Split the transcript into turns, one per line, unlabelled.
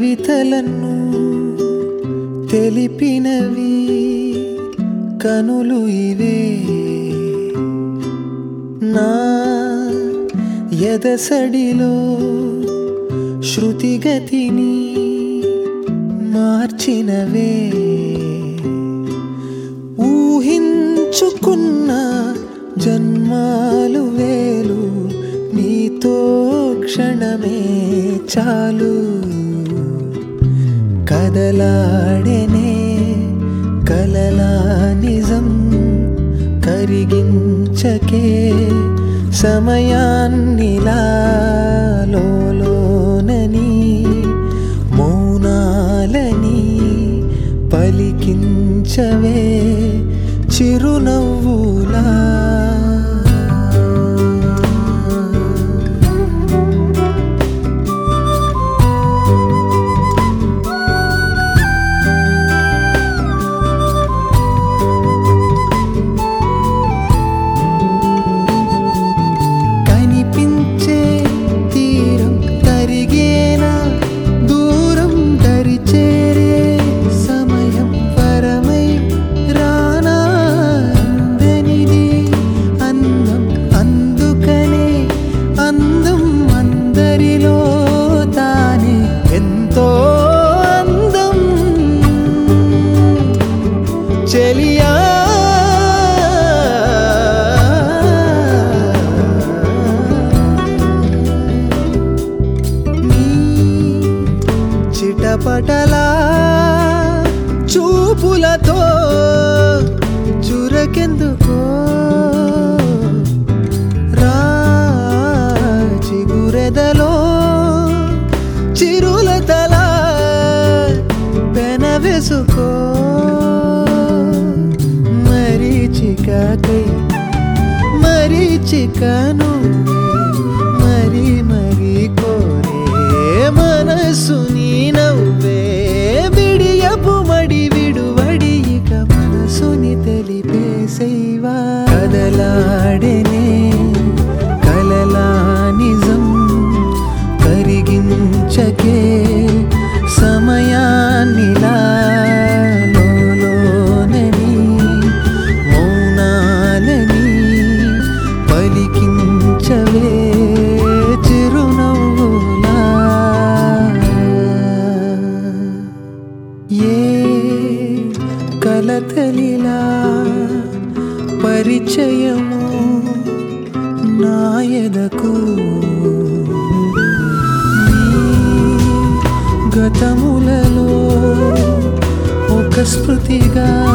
కవితలను తెలిపినవి కనులు ఇవే నా ఎదసడిలో శృతిగతిని మార్చినవే ఊహించుకున్న జన్మాలు వేలు నీతో క్షణమే చాలు కదలాడెనే కలలా నిజం కరిగించకే సమయాన్నిలా లోలోనని మౌనాలని పలికించవే చిరునవ్వులా చెలియా నీ చిటపటలా చూపులతో చురకెందుకో చిగురెదలో చిరులతలా పెనవేసుకో మరీచికను మరి మరి కోరే మనసు నీ నవ్వే విడియపు మడి విడువడి ఇక మనసుని తెలిపేసేవా కదలాడెనే కలలా నిజం కరిగించకే సమయాన్నిలా కలతలిలా పరిచయము నా ఎదకు గతములలో ఒక స్మృతిగా